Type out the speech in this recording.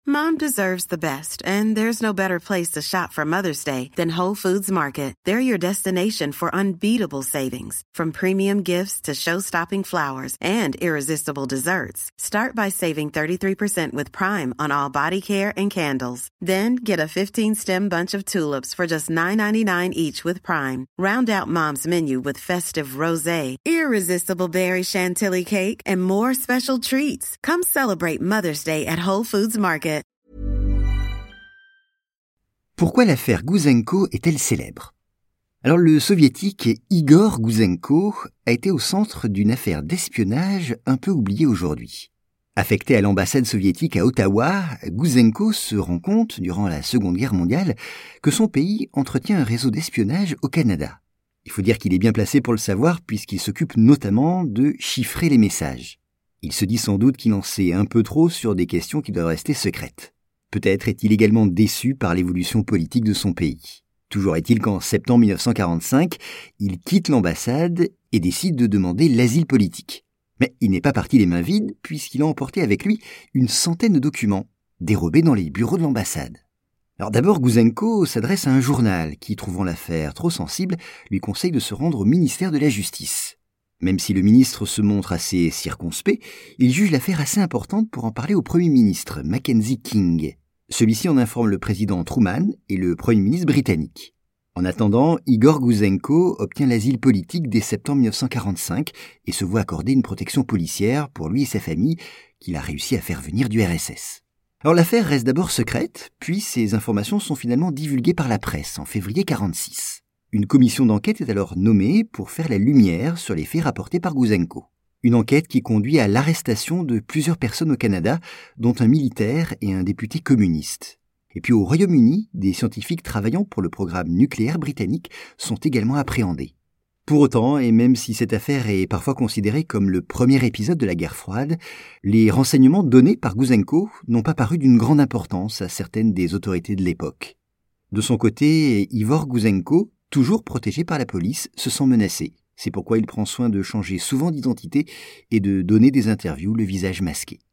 Mom deserves the best, and there's no better place to shop for Mother's Day than Whole Foods Market. They're your destination for unbeatable savings, from premium gifts to show-stopping flowers and irresistible desserts. Start by saving 33% with Prime on all body care and candles. Then get a 15-stem bunch of tulips for just $9.99 each with Prime. Round out Mom's menu with festive rosé, irresistible berry chantilly cake, and more special treats. Come celebrate Mother's Day at Whole Foods Market. Pourquoi l'affaire Gouzenko est-elle célèbre? Alors le soviétique Igor Gouzenko a été au centre d'une affaire d'espionnage un peu oubliée aujourd'hui. Affecté à l'ambassade soviétique à Ottawa, Gouzenko se rend compte, durant la Seconde Guerre mondiale, que son pays entretient un réseau d'espionnage au Canada. Il faut dire qu'il est bien placé pour le savoir puisqu'il s'occupe notamment de chiffrer les messages. Il se dit sans doute qu'il en sait un peu trop sur des questions qui doivent rester secrètes. Peut-être est-il également déçu par l'évolution politique de son pays. Toujours est-il qu'en septembre 1945, il quitte l'ambassade et décide de demander l'asile politique. Mais il n'est pas parti les mains vides puisqu'il a emporté avec lui une centaine de documents dérobés dans les bureaux de l'ambassade. Alors d'abord, Gouzenko s'adresse à un journal qui, trouvant l'affaire trop sensible, lui conseille de se rendre au ministère de la Justice. Même si le ministre se montre assez circonspect, il juge l'affaire assez importante pour en parler au Premier ministre, Mackenzie King. Celui-ci en informe le président Truman et le Premier ministre britannique. En attendant, Igor Gouzenko obtient l'asile politique dès septembre 1945 et se voit accorder une protection policière pour lui et sa famille qu'il a réussi à faire venir du RSS. Alors l'affaire reste d'abord secrète, puis ces informations sont finalement divulguées par la presse en février 1946. Une commission d'enquête est alors nommée pour faire la lumière sur les faits rapportés par Gouzenko. Une enquête qui conduit à l'arrestation de plusieurs personnes au Canada, dont un militaire et un député communiste. Et puis au Royaume-Uni, des scientifiques travaillant pour le programme nucléaire britannique sont également appréhendés. Pour autant, et même si cette affaire est parfois considérée comme le premier épisode de la guerre froide, les renseignements donnés par Gouzenko n'ont pas paru d'une grande importance à certaines des autorités de l'époque. De son côté, Igor Gouzenko, toujours protégé par la police, se sent menacé. C'est pourquoi il prend soin de changer souvent d'identité et de donner des interviews le visage masqué.